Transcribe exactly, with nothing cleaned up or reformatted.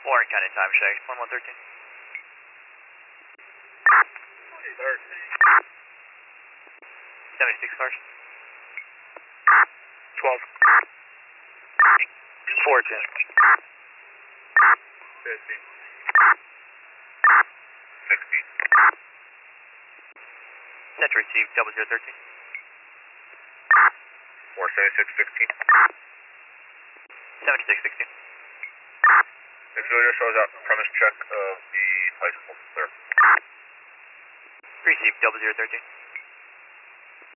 Warren County time check, one one thirteen. thirteen. seventy-six cars. twelve. four ten. fifteen. sixteen. Net received, double zero thirteen. four seventy-six sixteen. seventy-six sixteen. Auxiliary shows out premise check of the high school. Clear. Received, double zero thirteen.